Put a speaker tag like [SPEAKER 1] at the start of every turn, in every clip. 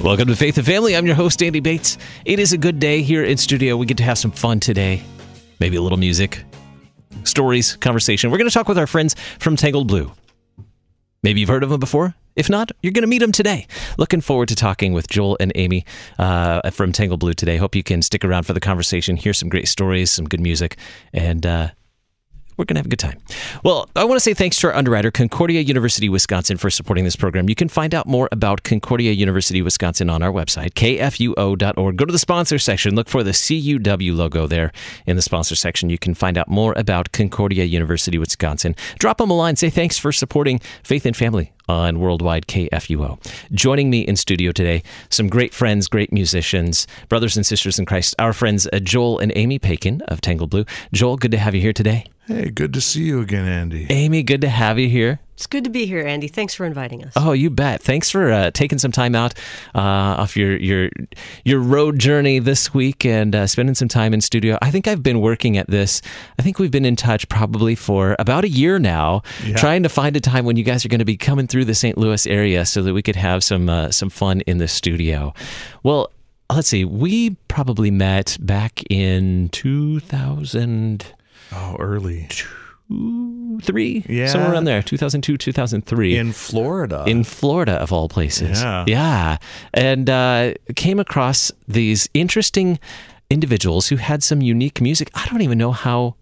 [SPEAKER 1] Welcome to Faith and Family. I'm your host, Andy Bates. It is a good day here in studio. We get to have some fun today. Maybe a little music, stories, conversation. We're going to talk with our friends from Tangled Blue. Maybe you've heard of them before. If not, you're going to meet them today. Looking forward to talking with Joel and Amy from Tangled Blue today. Hope you can stick around for the conversation, hear some great stories, some good music, and we're going to have a good time. Well, I want to say thanks to our underwriter, Concordia University, Wisconsin, for supporting this program. You can find out more about Concordia University, Wisconsin on our website, kfuo.org. Go to the sponsor section. Look for the CUW logo there in the sponsor section. You can find out more about Concordia University, Wisconsin. Drop them a line. Say thanks for supporting Faith and Family on Worldwide KFUO. Joining me in studio today, some great friends, great musicians, brothers and sisters in Christ, our friends Joel and Amy Paikin of Tangled Blue. Joel, good to have you here today.
[SPEAKER 2] Hey, good to see you again, Andy.
[SPEAKER 1] Amy, good to have you here.
[SPEAKER 3] It's good to be here, Andy. Thanks for inviting us.
[SPEAKER 1] Oh, you bet. Thanks for taking some time out off your road journey this week and spending some time in studio. I think I've been working at this. I think we've been in touch probably for about a year now, trying to find a time when you guys are going to be coming through the St. Louis area so that we could have some fun in the studio. Well, let's see. We probably met back in 2000.
[SPEAKER 2] Oh, early.
[SPEAKER 1] 3? Yeah. Somewhere around there, 2002, 2003.
[SPEAKER 2] In Florida.
[SPEAKER 1] In Florida, of all places. Yeah. And came across these interesting individuals who had some unique music. I don't even know how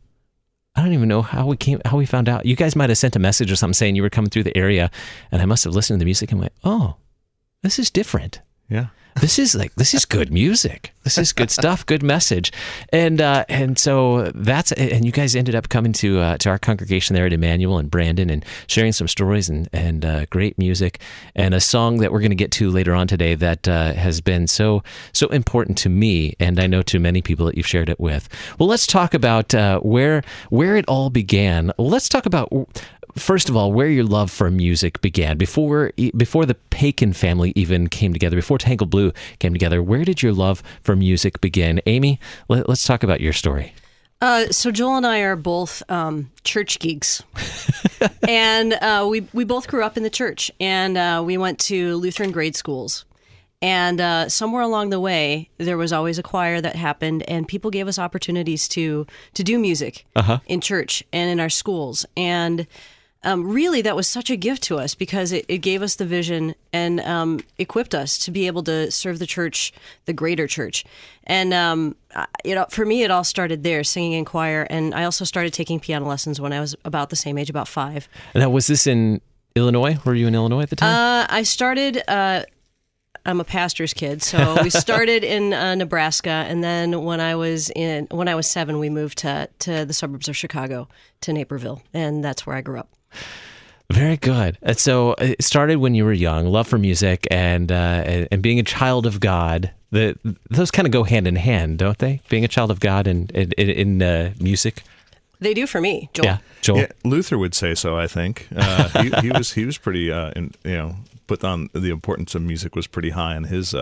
[SPEAKER 1] we found out. You guys might have sent a message or something saying you were coming through the area, and I must have listened to the music and went, oh, this is different.
[SPEAKER 2] Yeah.
[SPEAKER 1] This is good music. This is good stuff, good message. And so and you guys ended up coming to our congregation there at Emmanuel and Brandon and sharing some stories and great music and a song that we're going to get to later on today that has been so important to me, and I know to many people that you've shared it with. Well, let's talk about where it all began. Let's talk about, first of all, where your love for music began. Before the Paikin family even came together, before Tangled Blue came together, where did your love for music begin? Amy, let's talk about your story.
[SPEAKER 3] So Joel and I are both church geeks, and we both grew up in the church, and we went to Lutheran grade schools. And somewhere along the way, there was always a choir that happened, and people gave us opportunities to do music in church and in our schools. And really, that was such a gift to us because it gave us the vision and equipped us to be able to serve the church, the greater church. And for me, it all started there, singing in choir. And I also started taking piano lessons when I was about the same age, about 5.
[SPEAKER 1] Now, was this in Illinois? Were you in Illinois at the time?
[SPEAKER 3] I started. I'm a pastor's kid, so we started in Nebraska, and then when I was 7, we moved to the suburbs of Chicago, to Naperville, and that's where I grew up.
[SPEAKER 1] Very good. And so it started when you were young, love for music and being a child of God. Those kind of go hand in hand, don't they? Being a child of God and in music.
[SPEAKER 3] They do for me, Joel.
[SPEAKER 1] Yeah, Joel.
[SPEAKER 2] Yeah, Luther would say so. I think he was pretty, put on the importance of music was pretty high on his,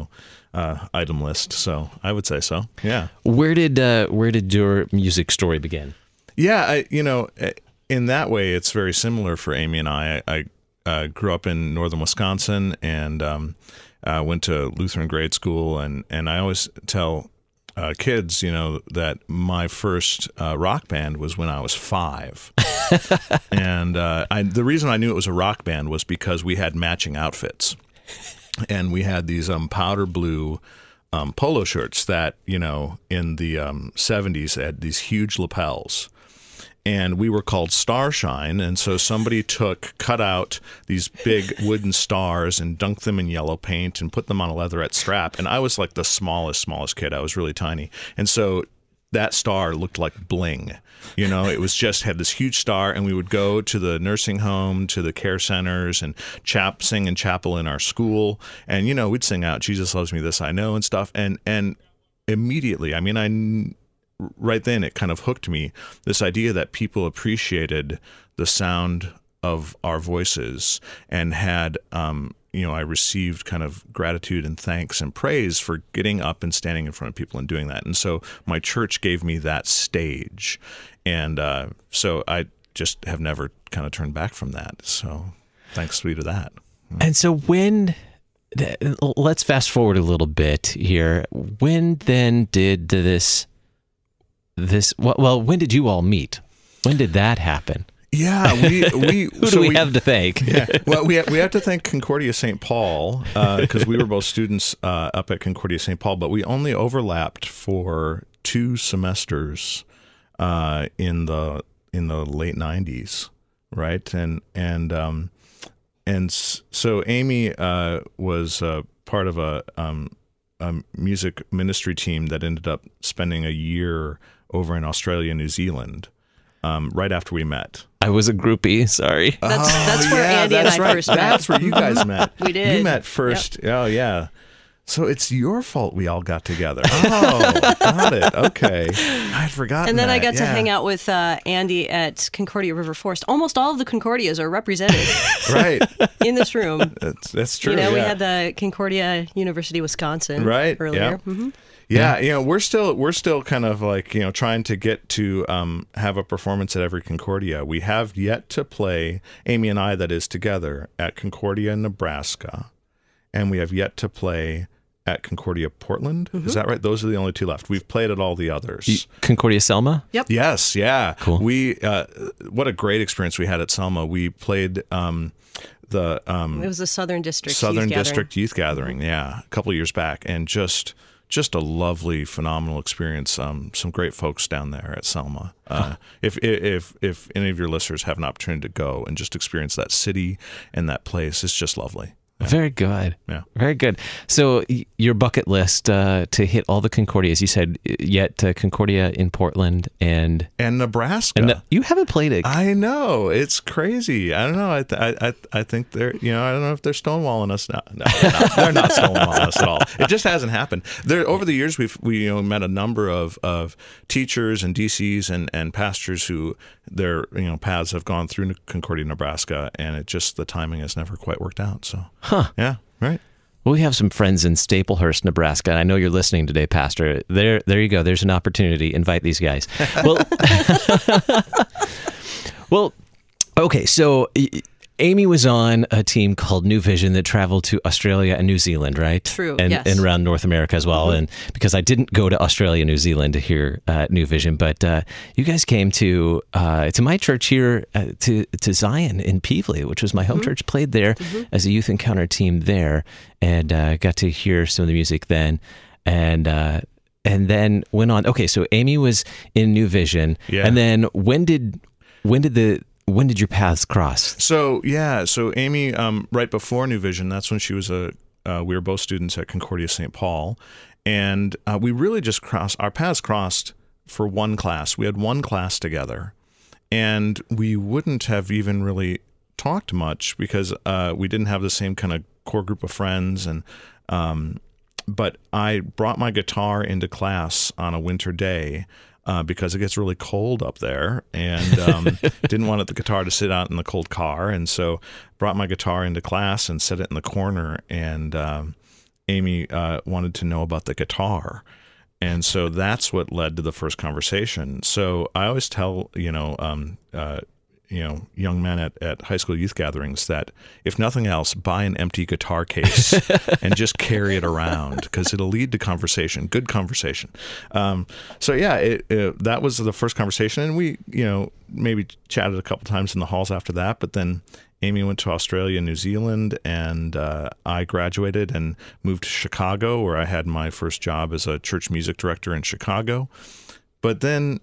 [SPEAKER 2] item list. So I would say so. Yeah.
[SPEAKER 1] Where did your music story begin?
[SPEAKER 2] Yeah, in that way, it's very similar for Amy and I. I grew up in northern Wisconsin and went to Lutheran grade school, and I always tell kids, that my first rock band was when I was 5. And the reason I knew it was a rock band was because we had matching outfits. And we had these powder blue polo shirts that, in the 70s had these huge lapels. And we were called Starshine, and so somebody cut out these big wooden stars and dunked them in yellow paint and put them on a leatherette strap. And I was like the smallest kid. I was really tiny. And so that star looked like bling. It was just had this huge star, and we would go to the nursing home, to the care centers, and sing in chapel in our school. And, we'd sing out, Jesus loves me, this I know, and stuff. And immediately, right then it kind of hooked me, this idea that people appreciated the sound of our voices and had, I received kind of gratitude and thanks and praise for getting up and standing in front of people and doing that. And so my church gave me that stage. And so I just have never kind of turned back from that. So thanks be to that.
[SPEAKER 1] And so when let's fast forward a little bit here. When then did when did you all meet? When did that happen?
[SPEAKER 2] Yeah, we
[SPEAKER 1] Who do we have to thank?
[SPEAKER 2] Yeah, well, we have to thank Concordia St. Paul because we were both students up at Concordia St. Paul, but we only overlapped for 2 semesters in the late 90s, right? And so Amy was part of a music ministry team that ended up spending a year over in Australia, New Zealand, right after we met.
[SPEAKER 1] I was a groupie. Sorry.
[SPEAKER 3] That's where Andy and I first met.
[SPEAKER 2] That's where you guys met.
[SPEAKER 3] We did.
[SPEAKER 2] You met first. Yep. Oh, yeah. So it's your fault we all got together. Oh, got it. Okay. I'd forgotten
[SPEAKER 3] And then
[SPEAKER 2] that.
[SPEAKER 3] I got to hang out with Andy at Concordia River Forest. Almost all of the Concordias are represented
[SPEAKER 2] Right.
[SPEAKER 3] in this room.
[SPEAKER 2] That's true.
[SPEAKER 3] We had the Concordia University, Wisconsin earlier.
[SPEAKER 2] Yeah.
[SPEAKER 3] Mm-hmm.
[SPEAKER 2] Yeah, we're still kind of like, trying to get to have a performance at every Concordia. We have yet to play, Amy and I, that is, together at Concordia, Nebraska, and we have yet to play at Concordia, Portland. Mm-hmm. Is that right? Those are the only 2 left. We've played at all the others.
[SPEAKER 1] Concordia Selma?
[SPEAKER 3] Yep.
[SPEAKER 2] Yes, yeah.
[SPEAKER 1] Cool.
[SPEAKER 2] We what a great experience we had at Selma. We played
[SPEAKER 3] it was the Southern District
[SPEAKER 2] Youth Gathering, yeah, a couple of years back, and just a lovely, phenomenal experience. Some great folks down there at Selma. If any of your listeners have an opportunity to go and just experience that city and that place, it's just lovely. Yeah.
[SPEAKER 1] Very good.
[SPEAKER 2] Yeah.
[SPEAKER 1] Very good. So your bucket list to hit all the Concordias, you said yet Concordia in Portland and
[SPEAKER 2] Nebraska.
[SPEAKER 1] And you haven't played it.
[SPEAKER 2] I know. It's crazy. I don't know. I think they're, I don't know if they're stonewalling us. No, they're not stonewalling us at all. It just hasn't happened. Over the years, we met a number of teachers and DCs and pastors who their paths have gone through Concordia, Nebraska, and the timing has never quite worked out. So.
[SPEAKER 1] Huh.
[SPEAKER 2] Yeah, right.
[SPEAKER 1] Well, we have some friends in Staplehurst, Nebraska, and I know you're listening today, Pastor. There you go. There's an opportunity. Invite these guys. Well, okay, so Amy was on a team called New Vision that traveled to Australia and New Zealand, right?
[SPEAKER 3] True,
[SPEAKER 1] and,
[SPEAKER 3] yes.
[SPEAKER 1] And around North America as well. Mm-hmm. And because I didn't go to Australia and New Zealand to hear New Vision, but you guys came to my church here, to Zion in Peevely, which was my home church, played there as a youth encounter team there, and got to hear some of the music then. And then went on. Okay, so Amy was in New Vision.
[SPEAKER 2] Yeah.
[SPEAKER 1] And then when did your paths cross? So
[SPEAKER 2] Amy, right before New Vision, that's when she was we were both students at Concordia St. Paul, and we really just our paths crossed for one class. We had one class together, and we wouldn't have even really talked much because we didn't have the same kind of core group of friends, and but I brought my guitar into class on a winter day. Because it gets really cold up there, and didn't want the guitar to sit out in the cold car, and so brought my guitar into class and set it in the corner. And Amy wanted to know about the guitar, and so that's what led to the first conversation. So I always tell young men at high school youth gatherings that if nothing else, buy an empty guitar case and just carry it around because it'll lead to conversation, good conversation. That was the first conversation, and we, maybe chatted a couple times in the halls after that. But then Amy went to Australia and New Zealand, and I graduated and moved to Chicago, where I had my first job as a church music director in Chicago. But then,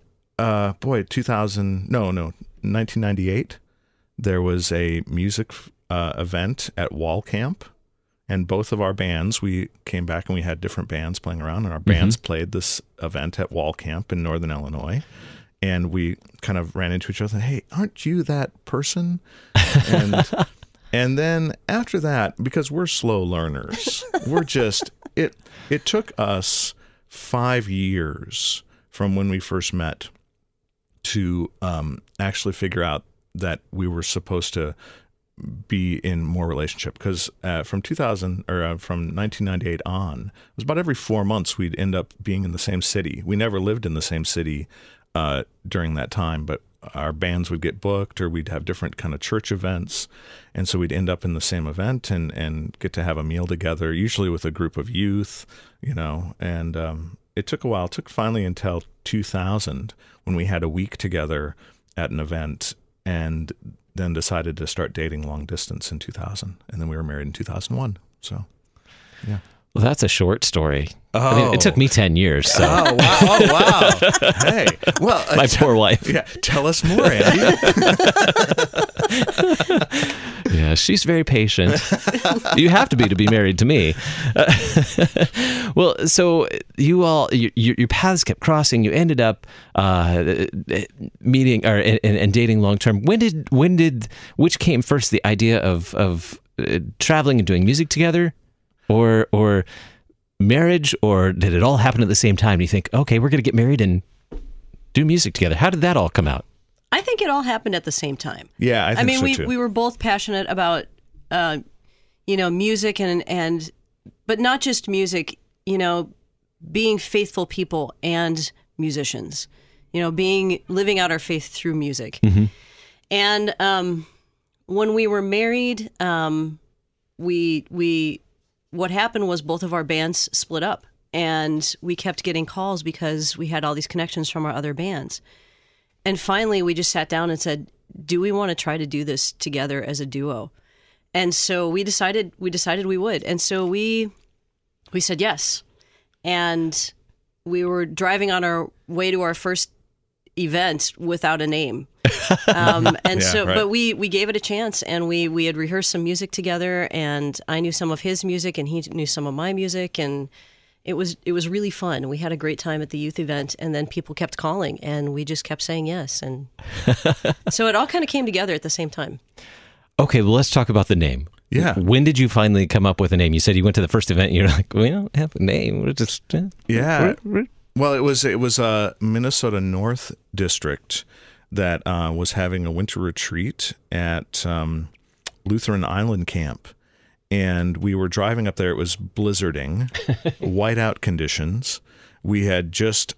[SPEAKER 2] 1998, there was a music event at Wall Camp, and both of our bands, we came back and we had different bands playing around, and our bands played this event at Wall Camp in Northern Illinois, and we kind of ran into each other and, hey, aren't you that person? And then after that, because we're slow learners, it took us 5 years from when we first met to actually figure out that we were supposed to be in more relationship, because from 1998 on, it was about every 4 months we'd end up being in the same city. We never lived in the same city during that time, but our bands would get booked, or we'd have different kind of church events. And so we'd end up in the same event and get to have a meal together, usually with a group of youth, and it took a while. It took finally until 2000 when we had a week together at an event, and then decided to start dating long distance in 2000. And then we were married in 2001. So, yeah.
[SPEAKER 1] Well, that's a short story. I mean, it took me 10 years. So.
[SPEAKER 2] Oh, wow. Oh, wow. Hey. Well,
[SPEAKER 1] my poor wife.
[SPEAKER 2] Yeah. Tell us more, Andy.
[SPEAKER 1] Yeah, she's very patient. You have to be married to me. Well, so your paths kept crossing. You ended up meeting and dating long term. Which came first, the idea of traveling and doing music together, or marriage, or did it all happen at the same time? You think, okay, we're going to get married and do music together. How did that all come out?
[SPEAKER 3] I think it all happened at the same time.
[SPEAKER 2] Yeah, I think so too.
[SPEAKER 3] We were both passionate about, music but not just music, being faithful people and musicians, living out our faith through music. Mm-hmm. And when we were married, what happened was both of our bands split up, and we kept getting calls because we had all these connections from our other bands. And finally, we just sat down and said, do we want to try to do this together as a duo? And so we decided we would. And so we said yes. And we were driving on our way to our first event without a name. But we gave it a chance, and we had rehearsed some music together, and I knew some of his music and he knew some of my music, and it was really fun. We had a great time at the youth event, and then people kept calling, and we just kept saying yes. And so it all kind of came together at the same time.
[SPEAKER 1] Okay, well, let's talk about the name.
[SPEAKER 2] Yeah.
[SPEAKER 1] When did you finally come up with a name? You said you went to the first event and you're like, we don't have a name. We're just...
[SPEAKER 2] Yeah. Well, it was Minnesota North District that was having a winter retreat at Lutheran Island Camp. And we were driving up there. It was blizzarding, whiteout conditions. We had just...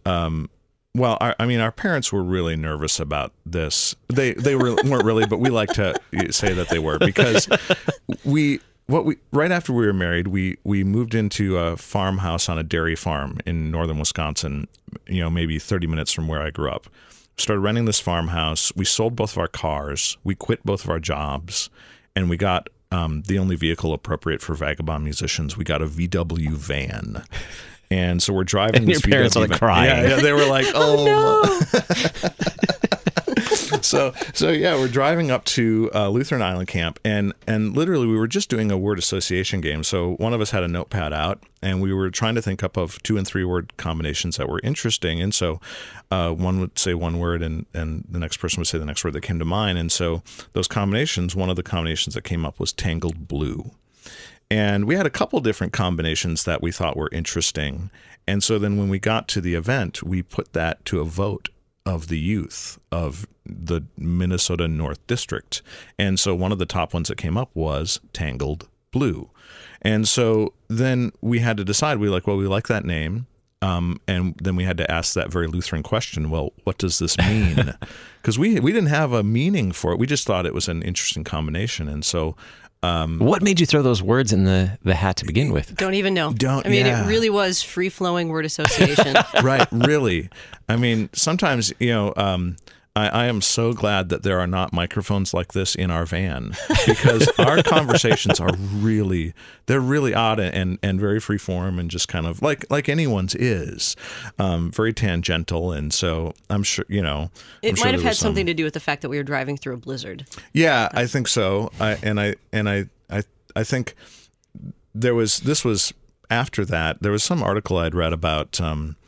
[SPEAKER 2] our parents were really nervous about this. They weren't really, but we like to say that they were, because right after we were married, we moved into a farmhouse on a dairy farm in northern Wisconsin, maybe 30 minutes from where I grew up. Started renting this farmhouse. We sold both of our cars. We quit both of our jobs, and we got the only vehicle appropriate for vagabond musicians. We got a VW van. And so we're driving.
[SPEAKER 1] And your parents are like crying.
[SPEAKER 2] Yeah, they were like, "Oh."
[SPEAKER 3] No.
[SPEAKER 2] So we're driving up to Lutheran Island Camp, and literally we were just doing a word association game. So one of us had a notepad out, and we were trying to think up of 2- and 3-word combinations that were interesting. And so one would say one word, and the next person would say the next word that came to mind. And so those combinations, one of the combinations that came up was Tangled Blue. And we had a couple different combinations that we thought were interesting. And so then when we got to the event, we put that to a vote of the youth of the Minnesota North District. And so one of the top ones that came up was Tangled Blue. And so then we had to decide, we like that name. And then we had to ask that very Lutheran question, well, what does this mean? Because we didn't have a meaning for it. We just thought it was an interesting combination. And so...
[SPEAKER 1] what made you throw those words in the hat to begin with?
[SPEAKER 3] Don't even know. It really was free-flowing word association.
[SPEAKER 2] Right, really. I mean, sometimes, I am so glad that there are not microphones like this in our van, because our conversations are really odd and very free form, and just kind of like anyone's is, very tangential. And so I'm sure,
[SPEAKER 3] it might have had something to do with the fact that we were driving through a blizzard.
[SPEAKER 2] Yeah, I think so. I think this was after that. There was some article I'd read about,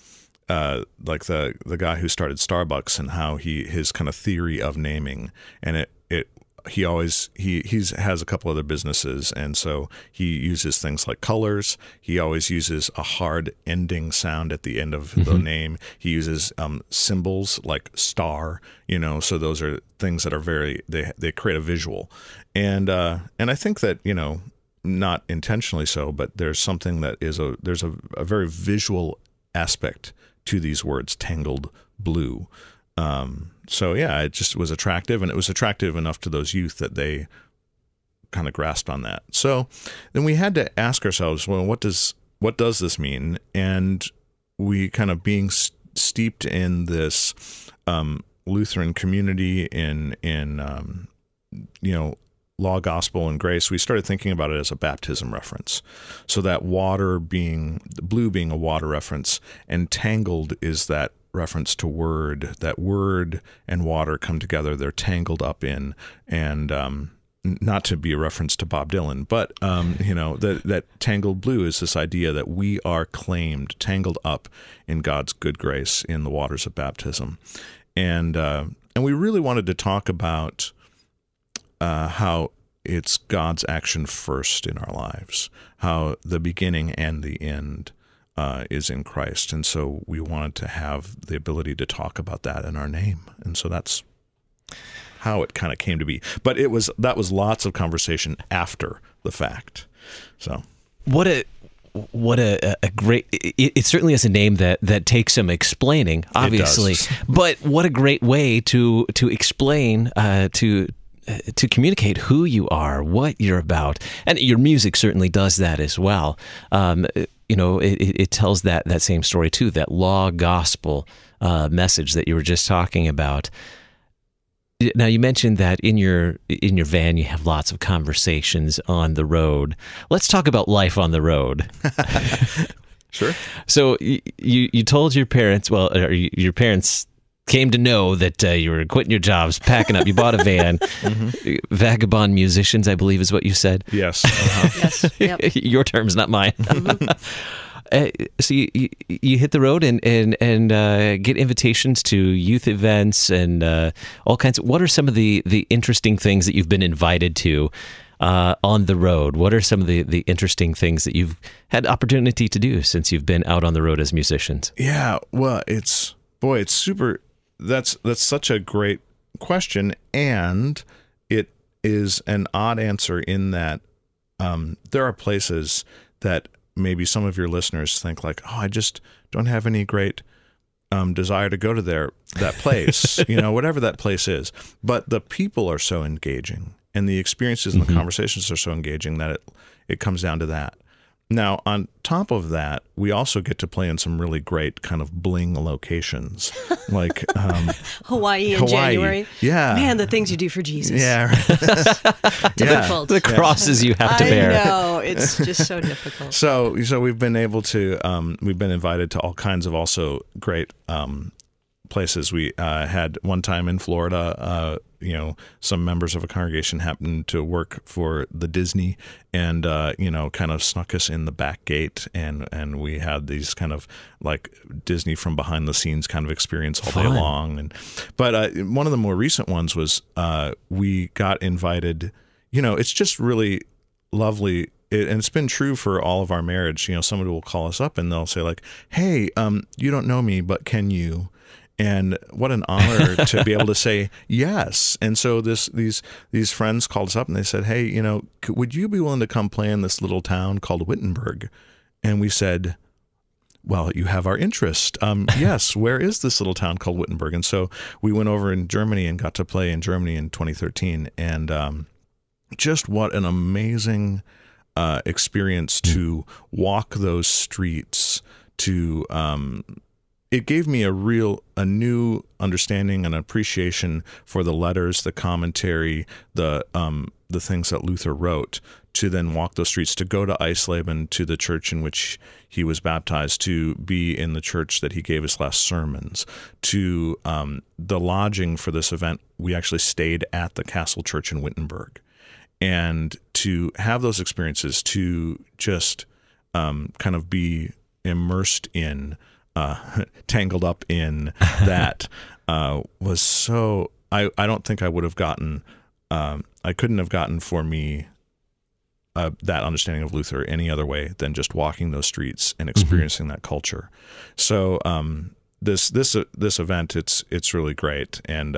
[SPEAKER 2] like the guy who started Starbucks and how his kind of theory of naming, and he has a couple other businesses, and so he uses things like colors. He always uses a hard ending sound at the end of the name. He uses symbols like star, so those are things that are they create a visual, and I think that not intentionally so, but there's something that there's a very visual aspect to these words, Tangled Blue. so yeah, it just was attractive, and it was attractive enough to those youth that they kind of grasped on that. So then we had to ask ourselves, well, what does this mean? And we kind of being steeped in this Lutheran community in law, gospel, and grace, we started thinking about it as a baptism reference. So that blue being a water reference, and tangled is that reference to word. That word and water come together. They're tangled up in, and not to be a reference to Bob Dylan, but that tangled blue is this idea that we are tangled up in God's good grace in the waters of baptism, and we really wanted to talk about how it's God's action first in our lives, how the beginning and the end is in Christ, and so we wanted to have the ability to talk about that in our name, and so that's how it kind of came to be. But that was lots of conversation after the fact. So
[SPEAKER 1] what a great, it certainly is a name that takes some explaining, obviously, but what a great way to explain, to communicate who you are, what you're about. And your music certainly does that as well. It tells that same story too, that law gospel message that you were just talking about. Now, you mentioned that in your van you have lots of conversations on the road. Let's talk about life on the road.
[SPEAKER 2] Sure.
[SPEAKER 1] So you told your parents, or your parents came to know that you were quitting your jobs, packing up. You bought a van. Mm-hmm. Vagabond musicians, I believe, is what you said.
[SPEAKER 2] Yes.
[SPEAKER 3] Yes. Yep.
[SPEAKER 1] Your terms, not mine. Mm-hmm. So you hit the road and get invitations to youth events and all kinds. What are some of the interesting things that you've been invited to on the road? What are some of the interesting things that you've had opportunity to do since you've been out on the road as musicians?
[SPEAKER 2] Yeah, well, it's super. That's such a great question, and it is an odd answer in that there are places that maybe some of your listeners think like, oh, I just don't have any great desire to go to that place, whatever that place is. But the people are so engaging, and the experiences and the conversations are so engaging that it comes down to that. Now, on top of that, we also get to play in some really great kind of bling locations, like
[SPEAKER 3] Hawaii in January.
[SPEAKER 2] Yeah,
[SPEAKER 3] man, the things you do for Jesus.
[SPEAKER 2] Yeah,
[SPEAKER 3] Difficult.
[SPEAKER 1] The crosses you have to bear.
[SPEAKER 3] I know, it's just so difficult.
[SPEAKER 2] So we've been able to we've been invited to all kinds of also great places. We had one time in Florida. Some members of a congregation happened to work for the Disney and, kind of snuck us in the back gate. And we had these kind of like Disney from behind the scenes kind of experience all day long. But one of the more recent ones was we got invited, it's just really lovely. And it's been true for all of our marriage. Somebody will call us up and they'll say like, hey, you don't know me, but can you? And what an honor to be able to say yes. And so these friends called us up and they said, hey, would you be willing to come play in this little town called Wittenberg? And we said, well, you have our interest. Yes, where is this little town called Wittenberg? And so we went over in Germany and got to play in Germany in 2013. And just what an amazing experience to walk those streets, to it gave me a new understanding and appreciation for the letters, the commentary, the things that Luther wrote, to then walk those streets, to go to Eisleben, to the church in which he was baptized, to be in the church that he gave his last sermons, to the lodging for this event. We actually stayed at the Castle Church in Wittenberg. And to have those experiences, to just kind of be immersed in, tangled up in that was so, I don't think I would have gotten, I couldn't have gotten for me that understanding of Luther any other way than just walking those streets and experiencing that culture. So this event, it's really great, and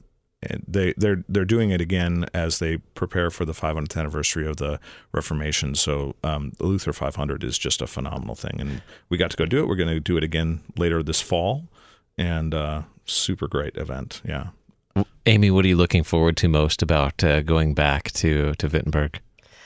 [SPEAKER 2] they're doing it again as they prepare for the 500th anniversary of the Reformation. So the Luther 500 is just a phenomenal thing, and we got to go do it. We're going to do it again later this fall, and super great event. Yeah,
[SPEAKER 1] Amy, what are you looking forward to most about going back to Wittenberg?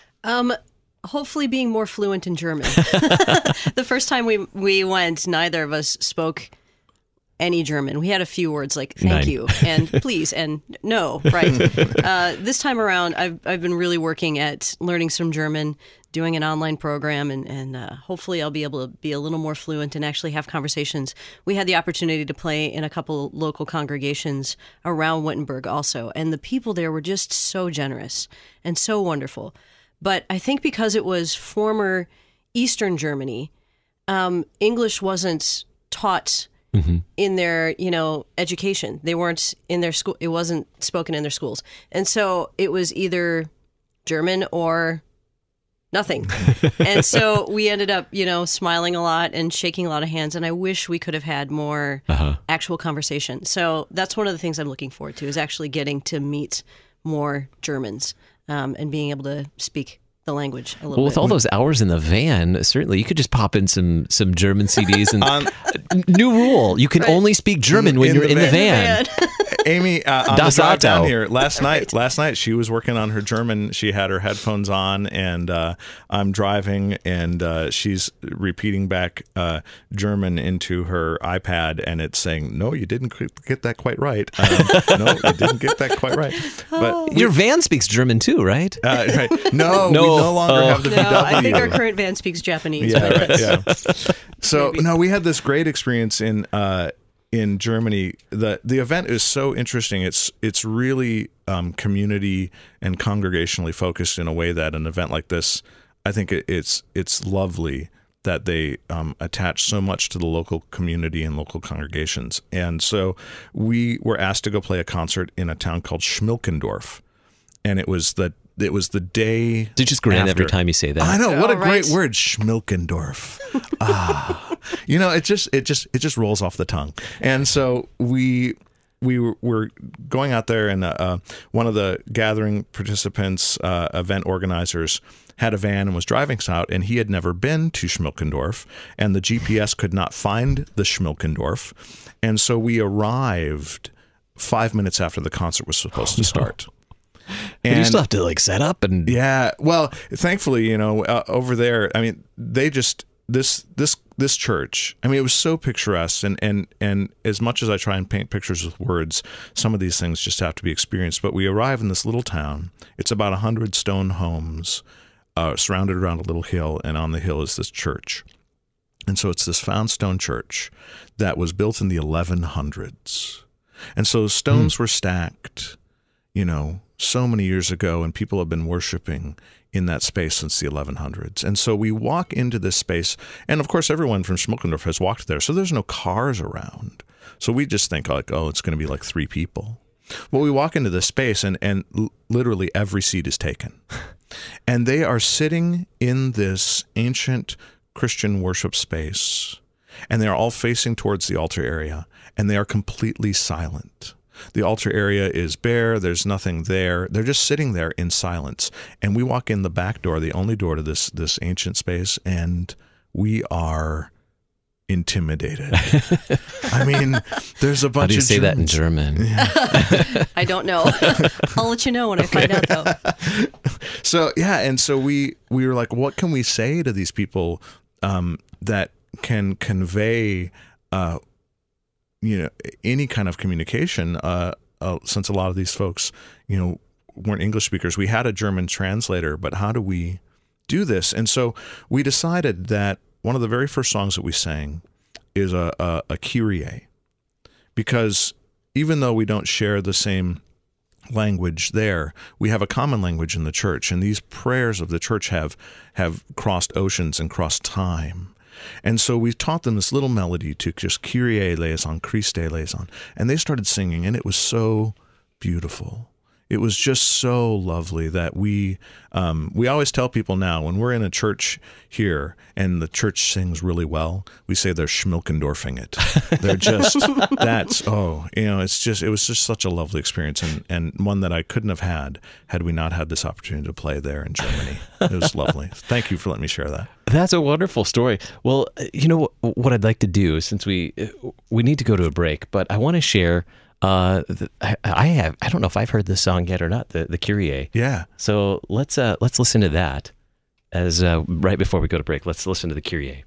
[SPEAKER 3] Hopefully being more fluent in German. The first time we went, neither of us spoke any German. We had a few words like thank you and please and no, right? This time around, I've been really working at learning some German, doing an online program, and hopefully I'll be able to be a little more fluent and actually have conversations. We had the opportunity to play in a couple local congregations around Wittenberg also, and the people there were just so generous and so wonderful. But I think because it was former Eastern Germany, English wasn't taught in their, education. They weren't in their school. It wasn't spoken in their schools. And so it was either German or nothing. And so we ended up, smiling a lot and shaking a lot of hands. And I wish we could have had more actual conversation. So that's one of the things I'm looking forward to, is actually getting to meet more Germans and being able to speak the language a little bit.
[SPEAKER 1] With all those hours in the van, certainly you could just pop in some German CDs and new rule: you can only speak German when you're in the van.
[SPEAKER 2] Amy, on the drive down here last night, she was working on her German. She had her headphones on, and I'm driving, and she's repeating back German into her iPad, and it's saying, "No, you didn't get that quite right. No, you didn't get that quite right." But
[SPEAKER 1] your van speaks German too, right?
[SPEAKER 2] Right. No, we no longer have the VW.
[SPEAKER 3] No, I think our current van speaks Japanese.
[SPEAKER 2] Yeah, right. Yeah. So we had this great experience in Germany. The event is so interesting. It's really community and congregationally focused in a way that an event like this, I think it's lovely that they attach so much to the local community and local congregations. And so we were asked to go play a concert in a town called Schmilkendorf, and it was the day.
[SPEAKER 1] You just grin every time you say that.
[SPEAKER 2] I know, what a great word, Schmilkendorf. It just rolls off the tongue. And so we were going out there, and one of the gathering participants, event organizers, had a van and was driving us out, and he had never been to Schmilkendorf, and the GPS could not find the Schmilkendorf. And so we arrived 5 minutes after the concert was supposed to start.
[SPEAKER 1] And you still have to set up and
[SPEAKER 2] well, thankfully, over there, I mean, they just this church, I mean, it was so picturesque, and as much as I try and paint pictures with words, some of these things just have to be experienced. But we arrive in this little town. It's about 100 stone homes surrounded around a little hill, and on the hill is this church. And so it's this found stone church that was built in the 1100s. And so stones were stacked, so many years ago, and people have been worshiping in that space since the 1100s. And so we walk into this space, and of course everyone from Schmilkendorf has walked there, so there's no cars around. So we just think it's going to be like 3 people. Well, we walk into this space, and literally every seat is taken. And they are sitting in this ancient Christian worship space, and they are all facing towards the altar area, and they are completely silent. The altar area is bare. There's nothing there. They're just sitting there in silence. And we walk in the back door, the only door to this ancient space, and we are intimidated. I mean, there's a bunch of
[SPEAKER 1] How do you say that in
[SPEAKER 2] Germans.
[SPEAKER 1] German?
[SPEAKER 3] Yeah. I don't know. I'll let you know when I find out, though.
[SPEAKER 2] So, and so we were like, what can we say to these people that can convey any kind of communication, since a lot of these folks, weren't English speakers. We had a German translator, but how do we do this? And so we decided that one of the very first songs that we sang is a Kyrie, because even though we don't share the same language there, we have a common language in the church, and these prayers of the church have crossed oceans and crossed time. And so we taught them this little melody to just Kyrie eleison, Christe eleison. And they started singing, and it was so beautiful. It was just so lovely that we always tell people now, when we're in a church here and the church sings really well, we say they're Schmilkendorfing it. They're just, it was just such a lovely experience, and one that I couldn't have had we not had this opportunity to play there in Germany. It was lovely. Thank you for letting me share that.
[SPEAKER 1] That's a wonderful story. Well, what I'd like to do, since we need to go to a break, but I want to share I don't know if I've heard this song yet or not, the Kyrie.
[SPEAKER 2] Yeah.
[SPEAKER 1] So let's listen to that as right before we go to break. Let's listen to the Kyrie.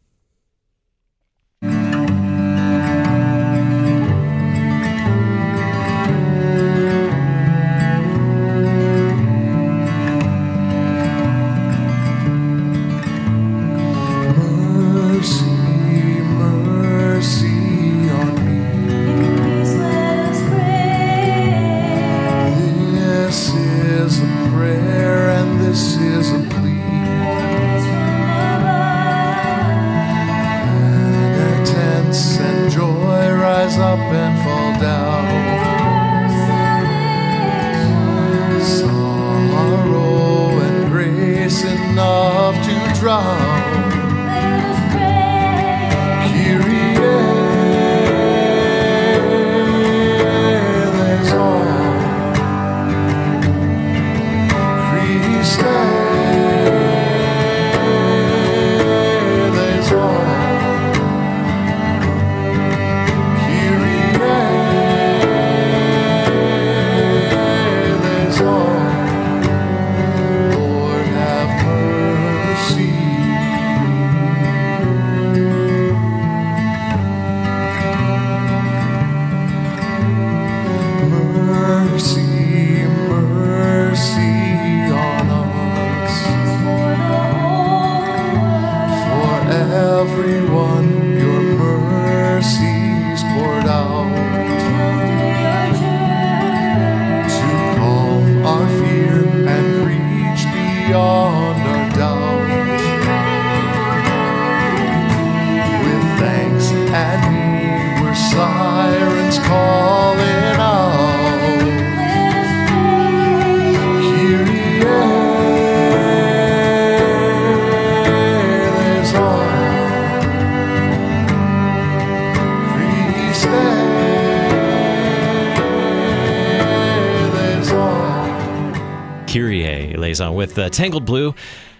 [SPEAKER 1] Kyrie Eleison with Tangled Blue.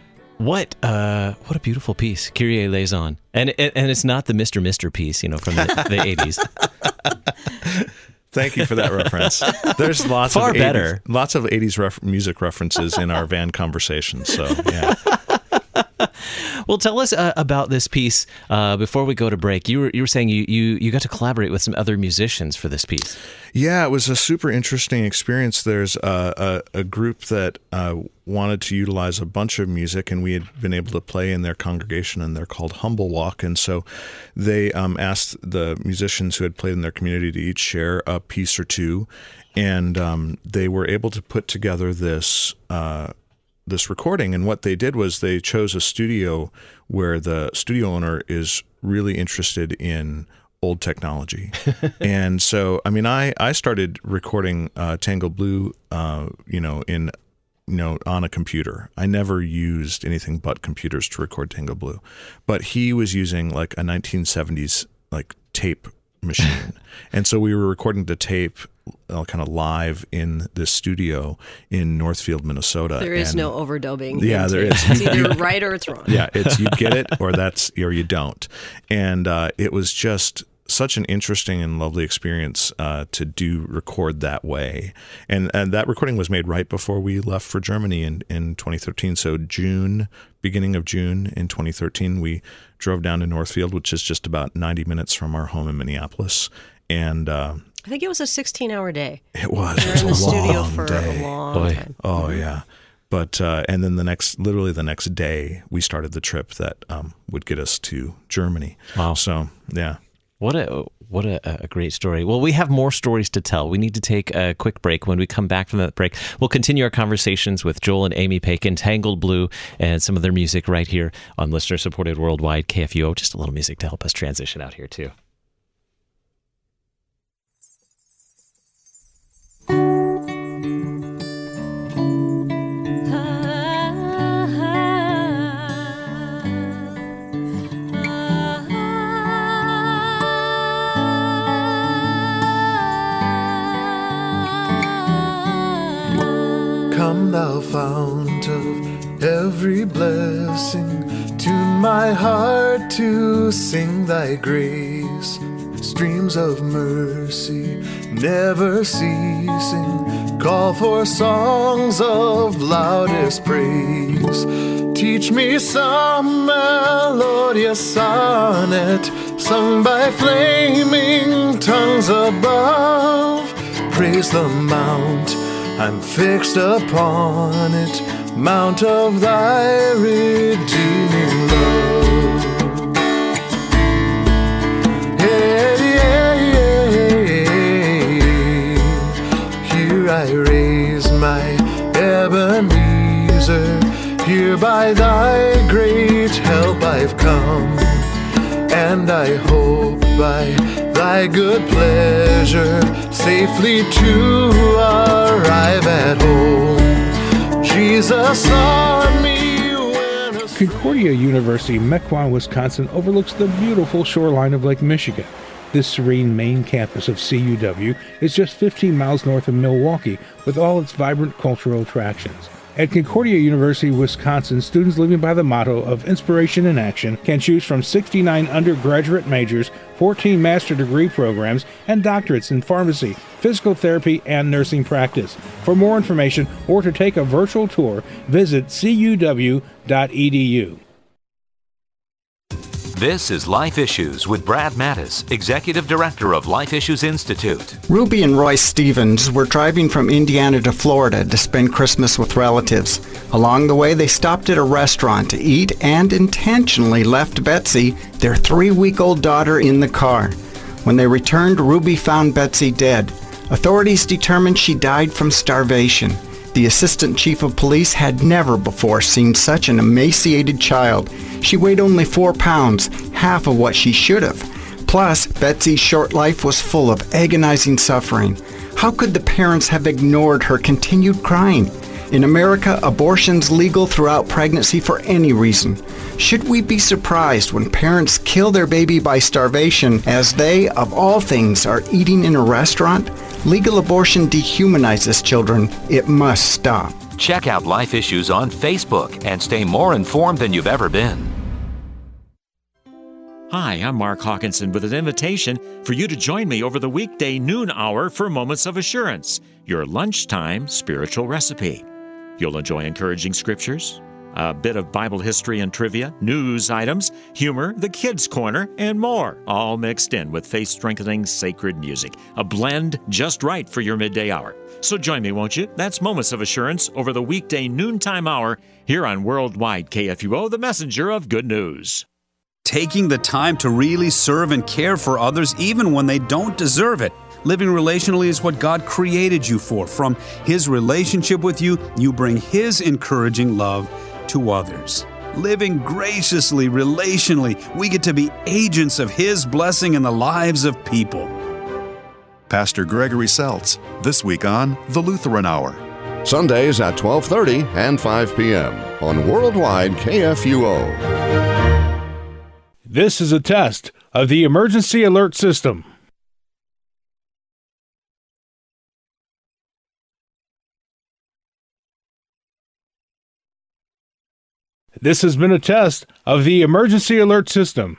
[SPEAKER 1] What a beautiful piece, Kyrie Eleison, and it's not the Mr. piece, from the 80s.
[SPEAKER 2] Thank you for that reference. There's lots of 80s music references in our van conversations. So yeah.
[SPEAKER 1] Well, tell us about this piece before we go to break. You were saying you got to collaborate with some other musicians for this piece.
[SPEAKER 2] Yeah, it was a super interesting experience. There's a group that wanted to utilize a bunch of music, and we had been able to play in their congregation, and they're called Humble Walk. And so they asked the musicians who had played in their community to each share a piece or two, and they were able to put together this recording. And what they did was they chose a studio where the studio owner is really interested in old technology. And so, I started recording Tangled Blue, on a computer. I never used anything but computers to record Tangled Blue, but he was using like a 1970s tape machine. And so we were recording the tape kind of live in this studio in Northfield, Minnesota.
[SPEAKER 3] There is no overdubbing.
[SPEAKER 2] Yeah, there is.
[SPEAKER 3] It's either right or it's wrong.
[SPEAKER 2] Yeah, it's you get it or you don't. And it was just such an interesting and lovely experience to record that way. And that recording was made right before we left for Germany in 2013. So beginning of June in 2013, we drove down to Northfield, which is just about 90 minutes from our home in Minneapolis. And I
[SPEAKER 3] think it was a 16-hour day.
[SPEAKER 2] It was.
[SPEAKER 3] We were in the studio for
[SPEAKER 2] day.
[SPEAKER 3] a long time.
[SPEAKER 2] Oh, yeah. But and then the next day, we started the trip that would get us to Germany.
[SPEAKER 1] Wow.
[SPEAKER 2] So, yeah.
[SPEAKER 1] What a great story. Well, we have more stories to tell. We need to take a quick break. When we come back from that break, we'll continue our conversations with Joel and Amy Paikin, Tangled Blue, and some of their music right here on listener-supported worldwide KFUO. Just a little music to help us transition out here, too.
[SPEAKER 4] Come thou fount of every blessing, tune my heart to sing thy grace. streams of mercy never ceasing, call for songs of loudest praise. Teach me some melodious sonnet sung by flaming tongues above. Praise the mount, I'm fixed upon it, mount of thy redeeming love. Hey, hey, hey, here I raise my Ebenezer, here by thy great help I've come, and I hope by thy good pleasure safely to arrive at home. Jesus on me when a
[SPEAKER 5] Concordia University, Mequon, Wisconsin overlooks the beautiful shoreline of Lake Michigan. This serene main campus of CUW is just 15 miles north of Milwaukee, with all its vibrant cultural attractions. At Concordia University, Wisconsin, students living by the motto of inspiration in action can choose from 69 undergraduate majors, 14 master degree programs, and doctorates in pharmacy, physical therapy, and nursing practice. For more information or to take a virtual tour, visit cuw.edu.
[SPEAKER 6] This is Life Issues with Brad Mattis, Executive Director of Life Issues Institute.
[SPEAKER 7] Ruby and Roy Stevens were driving from Indiana to Florida to spend Christmas with relatives. Along the way, they stopped at a restaurant to eat and intentionally left Betsy, their 3-week-old daughter, in the car. When they returned, Ruby found Betsy dead. Authorities determined she died from starvation. The assistant chief of police had never before seen such an emaciated child. She weighed only 4 pounds, half of what she should have. Plus, Betsy's short life was full of agonizing suffering. How could the parents have ignored her continued crying? In America, abortion's legal throughout pregnancy for any reason. Should we be surprised when parents kill their baby by starvation as they, of all things, are eating in a restaurant? Legal abortion dehumanizes children. It must stop.
[SPEAKER 6] Check out Life Issues on Facebook and stay more informed than you've ever been.
[SPEAKER 8] Hi, I'm Mark Hawkinson with an invitation for you to join me over the weekday noon hour for Moments of Assurance, your lunchtime spiritual recipe. You'll enjoy encouraging scriptures, a bit of Bible history and trivia, news items, humor, the kids' corner, and more, all mixed in with faith-strengthening sacred music. A blend just right for your midday hour. So join me, won't you? That's Moments of Assurance over the weekday noontime hour here on Worldwide KFUO, the messenger of good news.
[SPEAKER 9] Taking the time to really serve and care for others even when they don't deserve it. Living relationally is what God created you for. From His relationship with you, you bring His encouraging love to others. Living graciously, relationally, we get to be agents of His blessing in the lives of people.
[SPEAKER 10] Pastor Gregory Seltz, this week on The Lutheran Hour.
[SPEAKER 11] Sundays at 12:30 and 5 p.m. on Worldwide KFUO.
[SPEAKER 5] This is a test of the emergency alert system. This has been a test of the emergency alert system.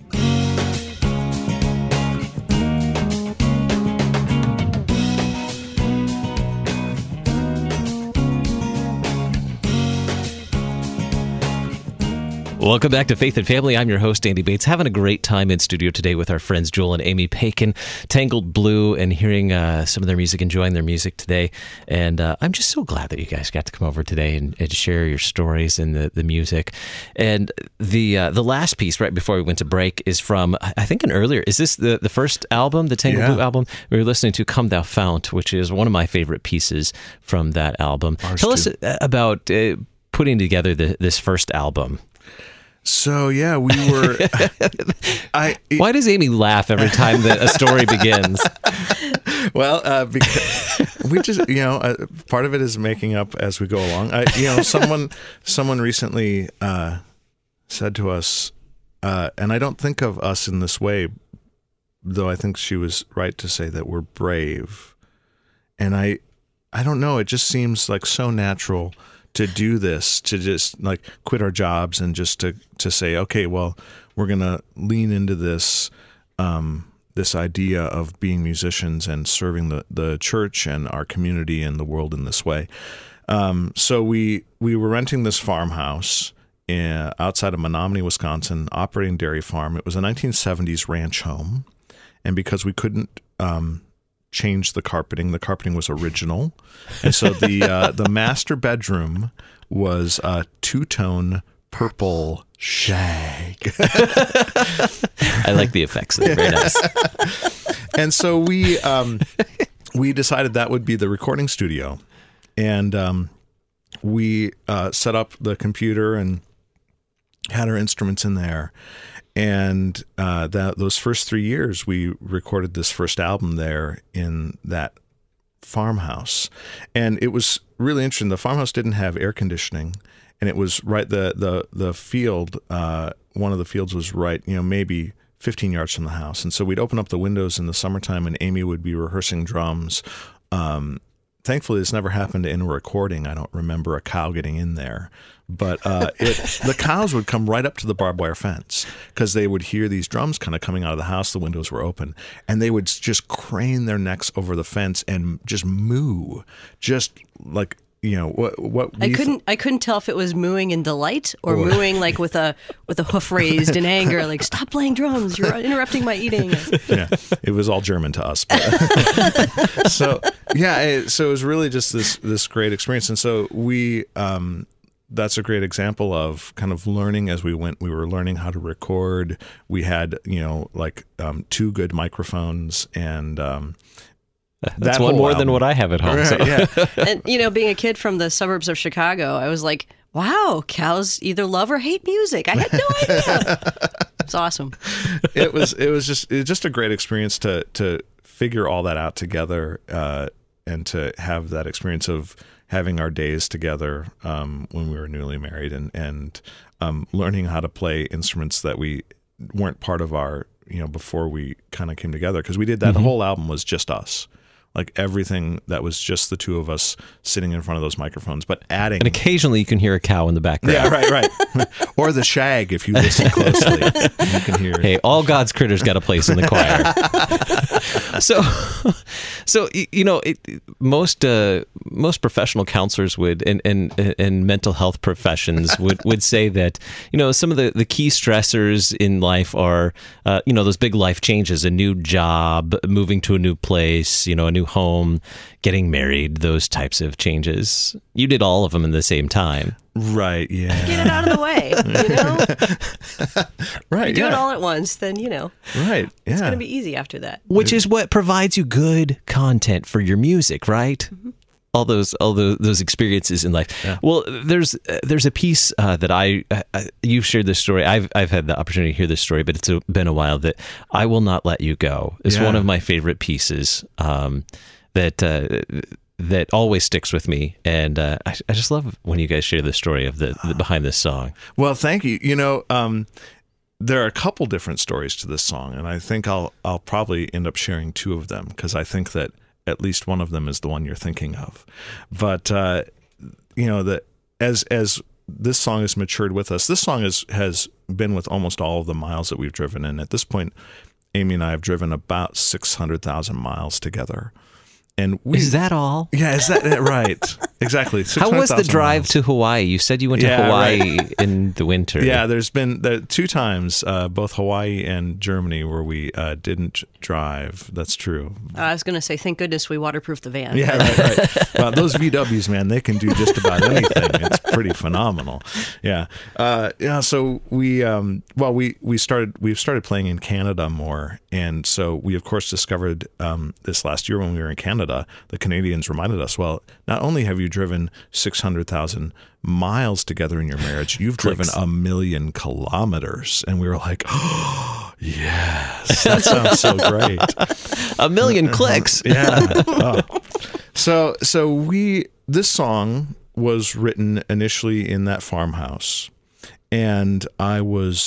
[SPEAKER 1] Welcome back to Faith and Family. I'm your host, Andy Bates. Having a great time in studio today with our friends Joel and Amy Paikin, Tangled Blue, and hearing some of their music, enjoying their music today. And I'm just so glad that you guys got to come over today and share your stories and the music. And the last piece right before we went to break is from, I think, an earlier, is this the first album, the Tangled Blue album? We were listening to Come Thou Fount, which is one of my favorite pieces from that album. Tell us about putting together this first album.
[SPEAKER 2] So, yeah, we were...
[SPEAKER 1] Why does Amy laugh every time that a story begins?
[SPEAKER 2] Well, because we just, part of it is making up as we go along. Someone recently said to us, and I don't think of us in this way, though I think she was right to say that we're brave. And I don't know, it just seems like so natural to do this, to just like quit our jobs and just to say, okay, well, we're going to lean into this this idea of being musicians and serving the church and our community and the world in this way. So we were renting this farmhouse outside of Menominee, Wisconsin, operating dairy farm. It was a 1970s ranch home, and because we couldn't change the carpeting was original, and so the master bedroom was a two-tone purple shag.
[SPEAKER 1] I like the effects there. Very nice.
[SPEAKER 2] And so we decided that would be the recording studio, and we set up the computer and had our instruments in there. And those first 3 years, we recorded this first album there in that farmhouse. And it was really interesting. The farmhouse didn't have air conditioning, and it was right the field. One of the fields was right, maybe 15 yards from the house. And so we'd open up the windows in the summertime, and Amy would be rehearsing drums. Thankfully, this never happened in a recording. I don't remember a cow getting in there. But the cows would come right up to the barbed wire fence because they would hear these drums kind of coming out of the house. The windows were open, and they would just crane their necks over the fence and just moo, just like what
[SPEAKER 3] I couldn't tell if it was mooing in delight or mooing like with a hoof raised in anger, like stop playing drums, you're interrupting my eating.
[SPEAKER 2] Yeah, it was all German to us. But so it was really just this great experience, and so we. That's a great example of kind of learning as we went. We were learning how to record. We had, 2 good microphones, and
[SPEAKER 1] that's one more than what I have at home.
[SPEAKER 2] Right,
[SPEAKER 1] so.
[SPEAKER 2] Yeah.
[SPEAKER 3] And, being a kid from the suburbs of Chicago, I was like, wow, cows either love or hate music. I had no idea. It's awesome.
[SPEAKER 2] It was just a great experience to figure all that out together, and to have that experience of having our days together when we were newly married, and learning how to play instruments that we weren't part of our, before we kind of came together. Because we did that, the whole album was just us. Like everything that was just the two of us sitting in front of those microphones, but adding.
[SPEAKER 1] And occasionally you can hear a cow in the background.
[SPEAKER 2] Yeah, right. Or the shag, if you listen closely, you can hear.
[SPEAKER 1] Hey, all God's critters got a place in the choir. So most professional counselors would, and mental health professions would say that, some of the key stressors in life are, those big life changes, a new job, moving to a new place, a new home, getting married, those types of changes. You did all of them in the same time.
[SPEAKER 2] Right, yeah.
[SPEAKER 3] Get it out of the way,
[SPEAKER 2] Right,
[SPEAKER 3] you do it all at once, then,
[SPEAKER 2] Right, yeah.
[SPEAKER 3] It's going to be easy after that.
[SPEAKER 1] Which is what provides you good content for your music, right? Mm-hmm. All those experiences in life. Yeah. Well, there's a piece that you've shared this story. I've had the opportunity to hear this story, but it's been a while. That I Will Not Let You Go is one of my favorite pieces that always sticks with me, and I just love when you guys share the story of the behind this song.
[SPEAKER 2] Well, thank you. There are a couple different stories to this song, and I think I'll probably end up sharing 2 of them because I think that at least one of them is the one you're thinking of. But as this song has matured with us, this song has been with almost all of the miles that we've driven, and at this point, Amy and I have driven about 600,000 miles together. And
[SPEAKER 1] is that all?
[SPEAKER 2] Yeah, is that right? Exactly.
[SPEAKER 1] How was the drive to Hawaii? You said you went to Hawaii in the winter.
[SPEAKER 2] Yeah, there's been 2 times, both Hawaii and Germany, where we didn't drive. That's true.
[SPEAKER 3] I was going to say, thank goodness we waterproofed the van.
[SPEAKER 2] Yeah, right. Well, those VWs, man, they can do just about anything. It's pretty phenomenal. Yeah. So we've started playing in Canada more, and so we of course discovered this last year when we were in Canada. The Canadians reminded us, well, not only have you driven 600,000 miles together in your marriage, you've driven 1 million kilometers. And we were like, oh, yes, that sounds so great.
[SPEAKER 1] 1 million clicks.
[SPEAKER 2] Yeah. Oh. So this song was written initially in that farmhouse. And I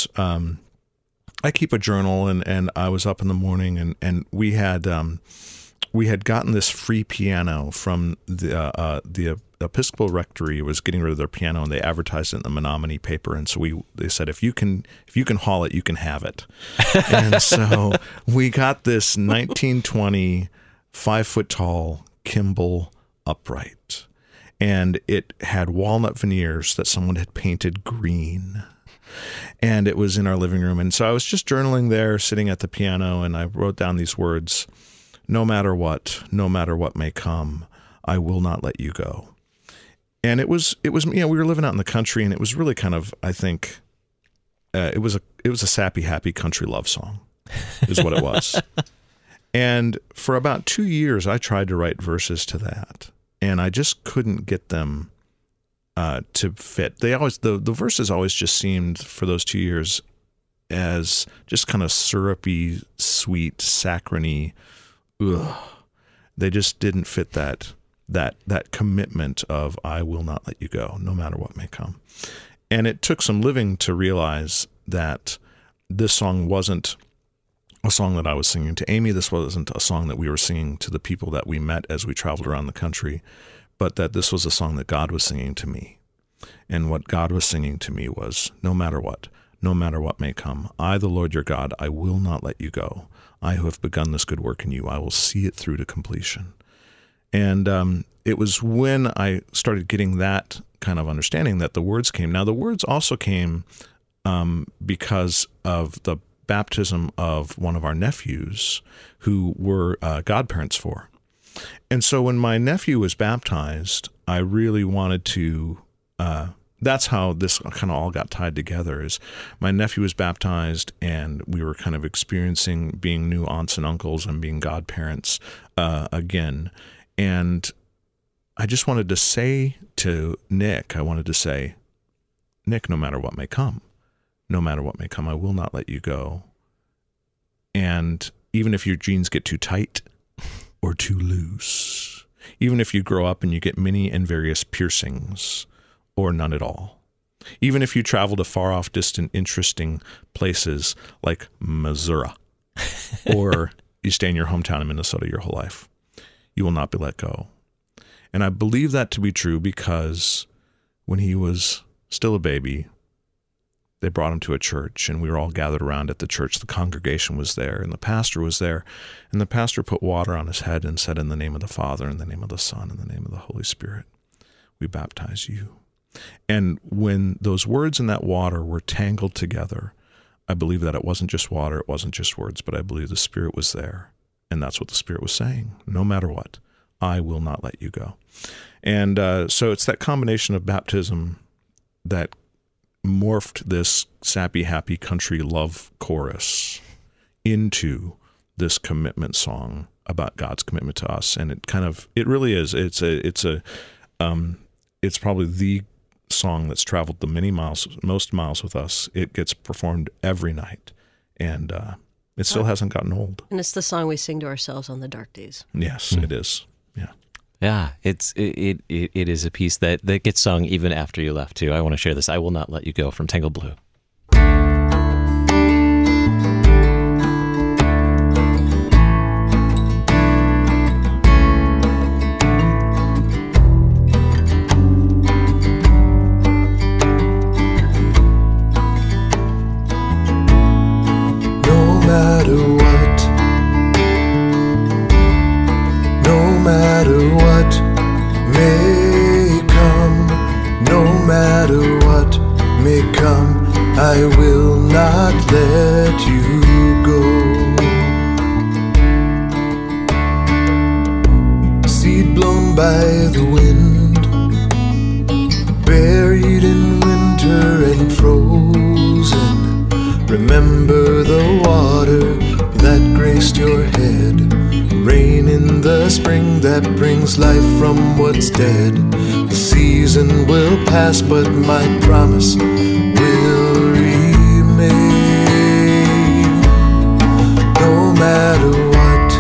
[SPEAKER 2] keep a journal, and I was up in the morning, and we had gotten this free piano from the Episcopal rectory was getting rid of their piano, and they advertised it in the Menominee paper. And so they said, if you can haul it, you can have it. And so we got this 1920 5-foot-tall Kimball upright, and it had walnut veneers that someone had painted green. And it was in our living room. And so I was just journaling there, sitting at the piano, and I wrote down these words: no matter what may come, I will not let you go. And it was we were living out in the country, and it was really kind of, I think, it was a sappy, happy country love song, is what it was. And for about 2 years, I tried to write verses to that, and I just couldn't get them to fit. The verses always just seemed, for those 2 years, as just kind of syrupy, sweet, saccharine-y. They just didn't fit that commitment of I will not let you go, no matter what may come. And it took some living to realize that this song wasn't a song that I was singing to Amy. This wasn't a song that we were singing to the people that we met as we traveled around the country, but that this was a song that God was singing to me. And what God was singing to me was, no matter what may come, I, the Lord your God, I will not let you go. I who have begun this good work in you, I will see it through to completion. And it was when I started getting that kind of understanding that the words came. Now, the words also came because of the baptism of one of our nephews who were godparents for. And so when my nephew was baptized, I really wanted to, that's how this kind of all got tied together, is my nephew was baptized, and we were kind of experiencing being new aunts and uncles and being godparents again. And I just wanted to say to Nick, Nick, no matter what may come, I will not let you go. And even if your jeans get too tight or too loose, even if you grow up and you get many and various piercings or none at all, even if you travel to far off, distant, interesting places like Missouri, or you stay in your hometown in Minnesota your whole life, you will not be let go. And I believe that to be true because when he was still a baby, they brought him to a church, and we were all gathered around at the church. The congregation was there, and the pastor was there, and the pastor put water on his head and said, in the name of the Father, in the name of the Son, in the name of the Holy Spirit, we baptize you. And when those words and that water were tangled together, I believe that it wasn't just water, it wasn't just words, but I believe the Spirit was there. And that's what the Spirit was saying. No matter what, I will not let you go. And so it's that combination of baptism that morphed this sappy, happy country love chorus into this commitment song about God's commitment to us. And it really is. It's probably the song that's traveled the most miles with us. It gets performed every night, and it still hasn't gotten old.
[SPEAKER 3] And it's the song we sing to ourselves on the dark days.
[SPEAKER 2] Yes, it is. Yeah.
[SPEAKER 1] Yeah, it is a piece that gets sung even after you left, too. I want to share this. I Will Not Let You Go from Tangled Blue.
[SPEAKER 4] I will not let you go. Seed blown by the wind, buried in winter and frozen. Remember the water that graced your head, rain in the spring that brings life from what's dead. The season will pass, but my promise will remain. No matter what,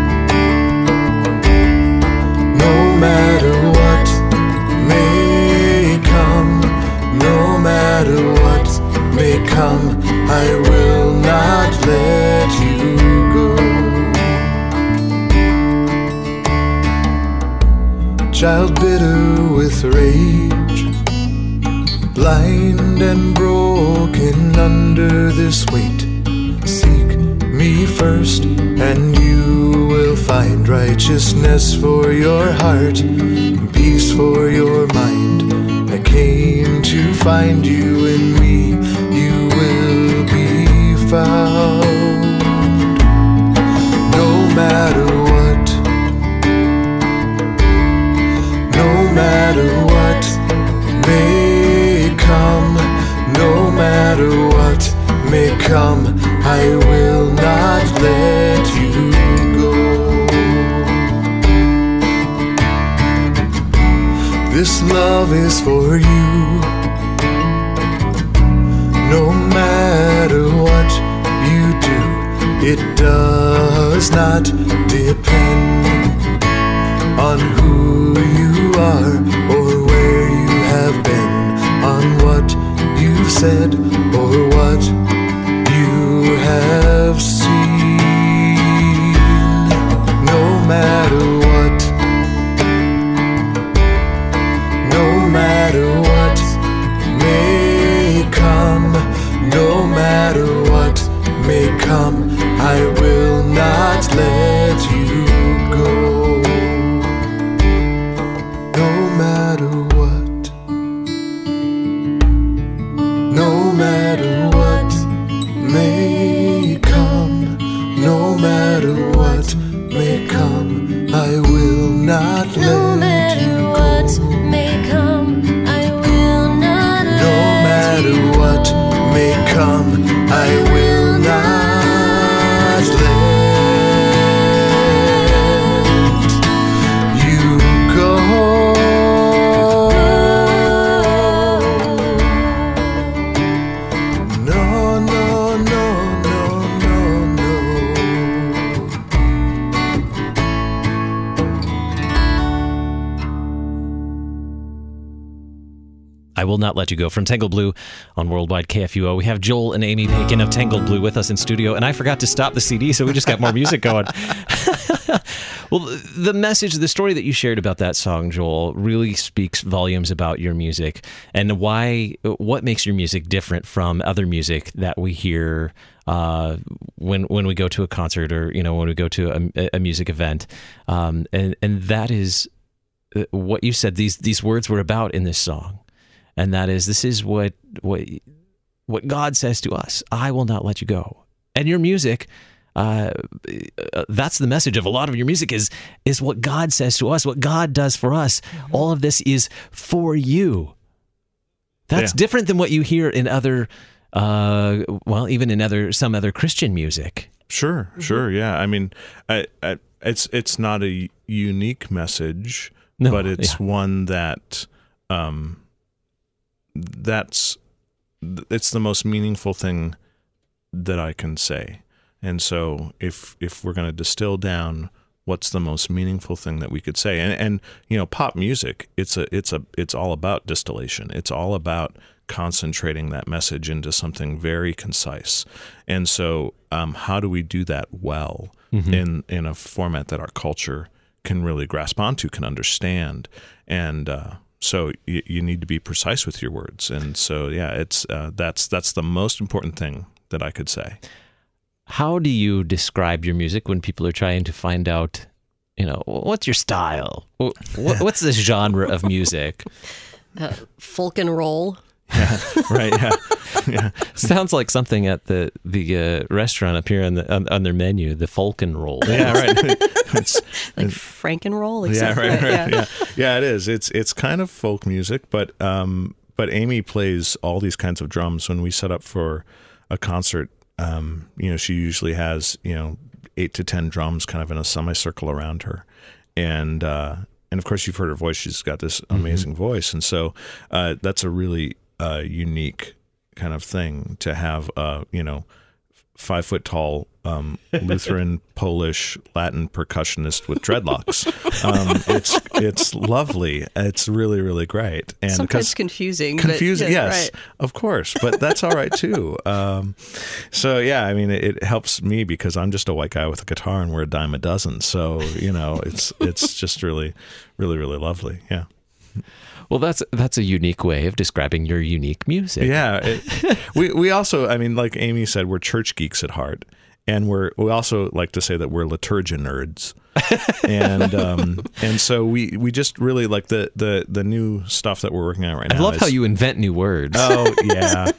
[SPEAKER 4] no matter what may come, no matter what may come, I will not let you go. Child bitter with rage, blind and broken under this weight. Seek me first, and you will find righteousness for your heart, and peace for your mind. I came to find you in me, you will be found. No matter what, no matter what may come, no matter what may come, I will not let you go. This love is for you. No matter what you do, it does not depend on who you are or where you have been, on what you've said or what you have seen. No matter what, no matter what may come, no matter what may come, I will not let you go. No matter what, no matter what may come, no matter what may come, I will not let you go. No matter what may come, I will not let you go. No matter what may come, I will not let you go. No, no, no, no, no, no.
[SPEAKER 1] I Will Not Let You Go from Tangled Blue on Worldwide KFUO. We have Joel and Amy Paikin of Tangled Blue with us in studio, and I forgot to stop the CD, so we just got more music going. Well, the message, the story that you shared about that song, Joel, really speaks volumes about your music and what makes your music different from other music that we hear when we go to a concert or when we go to a music event, and that is what you said. These words were about in this song. And that is, this is what God says to us. I will not let you go. And your music, that's the message of a lot of your music is what God says to us, what God does for us. Mm-hmm. All of this is for you. That's different than what you hear in other, even in some other Christian music.
[SPEAKER 2] Sure, yeah. I mean, it's not a unique message, but it's one that. It's the most meaningful thing that I can say. And so if we're going to distill down what's the most meaningful thing that we could say, and pop music, it's all about distillation. It's all about concentrating that message into something very concise. And so how do we do that well in a format that our culture can really grasp onto, can understand, and so you need to be precise with your words, and so it's that's the most important thing that I could say.
[SPEAKER 1] How do you describe your music when people are trying to find out, what's your style? What's this genre of music?
[SPEAKER 3] Folk and roll.
[SPEAKER 2] Yeah, right. Yeah.
[SPEAKER 1] Sounds like something at the restaurant up here on their menu, the folk and roll.
[SPEAKER 2] Yeah, right. It's
[SPEAKER 3] like Frankenroll.
[SPEAKER 2] Yeah, right. Yeah, it is. It's kind of folk music, but Amy plays all these kinds of drums when we set up for a concert. She usually has 8 to 10 drums kind of in a semicircle around her, and of course you've heard her voice. She's got this amazing voice, and so that's a really unique kind of thing to have. 5 foot tall Lutheran, Polish, Latin percussionist with dreadlocks. It's lovely. It's really, really great. And
[SPEAKER 3] sometimes confusing.
[SPEAKER 2] Yes,
[SPEAKER 3] right.
[SPEAKER 2] Of course, but that's all right too. It helps me because I'm just a white guy with a guitar and we're a dime a dozen. So it's just really, really, really lovely. Yeah.
[SPEAKER 1] Well, that's a unique way of describing your unique music.
[SPEAKER 2] Yeah. We also, I mean, like Amy said, we're church geeks at heart. And we also like to say that we're liturgia nerds. and so we just really like the new stuff that we're working on right now.
[SPEAKER 1] I love how you invent new words.
[SPEAKER 2] Oh, yeah.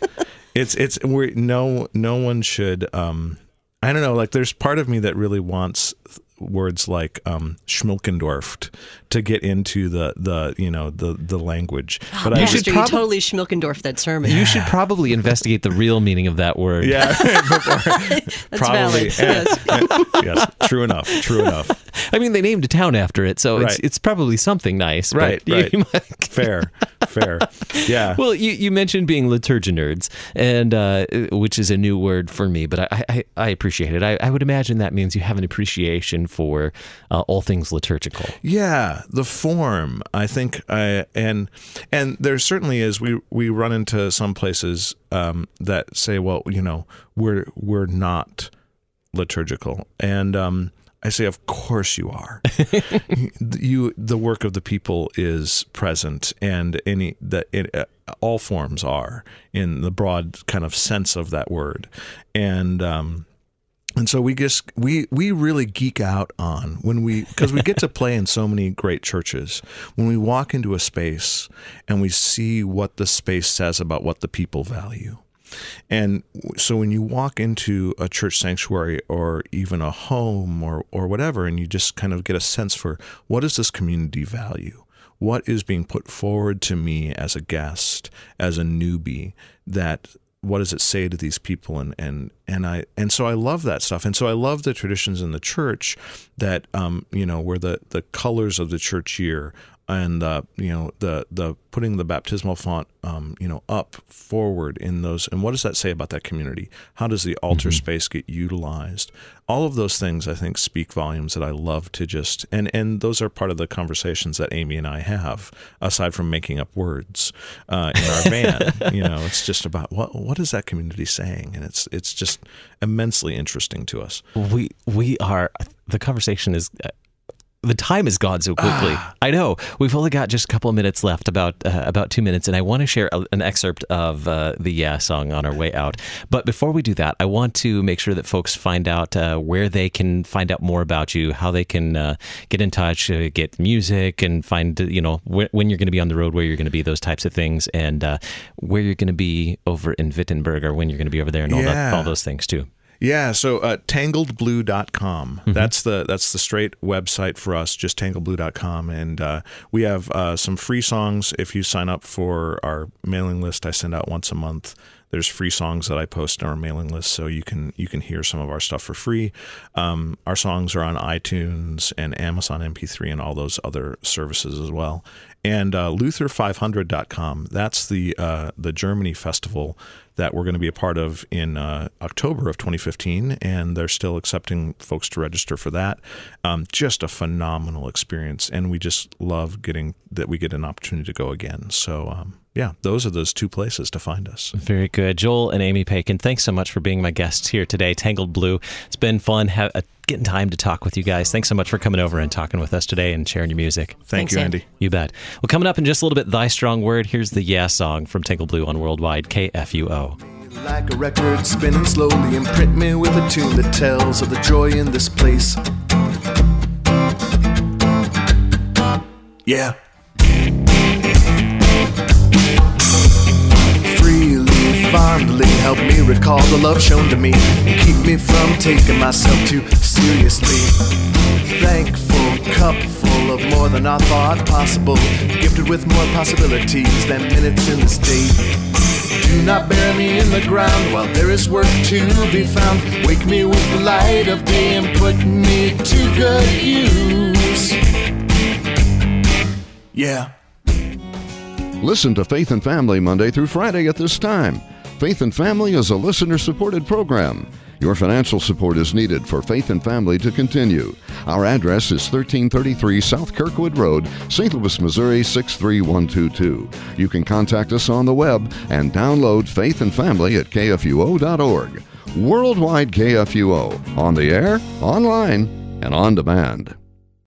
[SPEAKER 2] No one should, I don't know, like there's part of me that really wants words like schmilkendorfed to get into the language.
[SPEAKER 3] But you should totally schmilkendorf that sermon.
[SPEAKER 1] You should probably investigate the real meaning of that word.
[SPEAKER 2] Yeah,
[SPEAKER 3] that's
[SPEAKER 2] probably.
[SPEAKER 3] Valid. Yes.
[SPEAKER 2] Yes, true enough.
[SPEAKER 1] I mean, they named a town after it, so
[SPEAKER 2] right.
[SPEAKER 1] it's probably something nice.
[SPEAKER 2] Right. Fair. Yeah.
[SPEAKER 1] Well, you mentioned being liturgia nerds, and which is a new word for me, but I appreciate it. I would imagine that means you have an appreciation for all things liturgical.
[SPEAKER 2] Yeah, the form, I think, and there certainly is. We run into some places that say, well, we're not liturgical, and I say, of course you are. The work of the people is present, and all forms are in the broad kind of sense of that word, and so we really geek out on because we get to play in so many great churches. When we walk into a space and we see what the space says about what the people value. And so when you walk into a church sanctuary or even a home or whatever, and you just kind of get a sense for what does this community value? What is being put forward to me as a guest, as a newbie, what does it say to these people? And so I love that stuff. And so I love the traditions in the church that, where the colors of the church year and the putting the baptismal font up forward in those, and what does that say about that community? How does the altar space get utilized? All of those things I think speak volumes that I love to just and those are part of the conversations that Amy and I have, aside from making up words in our van. It's just about what is that community saying, and it's just immensely interesting to us.
[SPEAKER 1] We are, the conversation is. The time has gone so quickly. I know. We've only got just a couple of minutes left, about 2 minutes, and I want to share an excerpt of the Yeah song on our way out. But before we do that, I want to make sure that folks find out where they can find out more about you, how they can get in touch, get music, and find, when you're going to be on the road, where you're going to be, those types of things, and where you're going to be over in Wittenberg, or when you're going to be over there, and all those things too.
[SPEAKER 2] Yeah, so tangledblue.com. Mm-hmm. That's the straight website for us, just tangledblue.com. And we have some free songs. If you sign up for our mailing list, I send out once a month. There's free songs that I post on our mailing list, so you can hear some of our stuff for free. Our songs are on iTunes and Amazon MP3 and all those other services as well. And Luther500.com. That's the Germany festival that we're going to be a part of in October of 2015, and they're still accepting folks to register for that. Just a phenomenal experience, and we just love that we get an opportunity to go again. So, those are those two places to find us.
[SPEAKER 1] Very good. Joel and Amy Paikin, thanks so much for being my guests here today, Tangled Blue. It's been fun getting time to talk with you guys. Thanks so much for coming over and talking with us today and sharing your music.
[SPEAKER 2] Thanks, you, Andy.
[SPEAKER 1] You bet. Well, coming up in just a little bit, Thy Strong Word. Here's the Yeah song from Tangled Blue on Worldwide KFUO.
[SPEAKER 4] Like a record spinning slowly, imprint me with a tune that tells of the joy in this place. Yeah. Freely, fondly, help me recall the love shown to me and keep me from taking myself too seriously. Thankful, cup full of more than I thought possible, gifted with more possibilities than minutes in this day. Do not bury me in the ground while there is work to be found. Wake me with the light of day and put me to good use. Yeah.
[SPEAKER 11] Listen to Faith and Family Monday through Friday at this time. Faith and Family is a listener-supported program. Your financial support is needed for Faith and Family to continue. Our address is 1333 South Kirkwood Road, St. Louis, Missouri 63122. You can contact us on the web and download Faith and Family at kfuo.org. Worldwide KFUO, on the air, online, and on demand.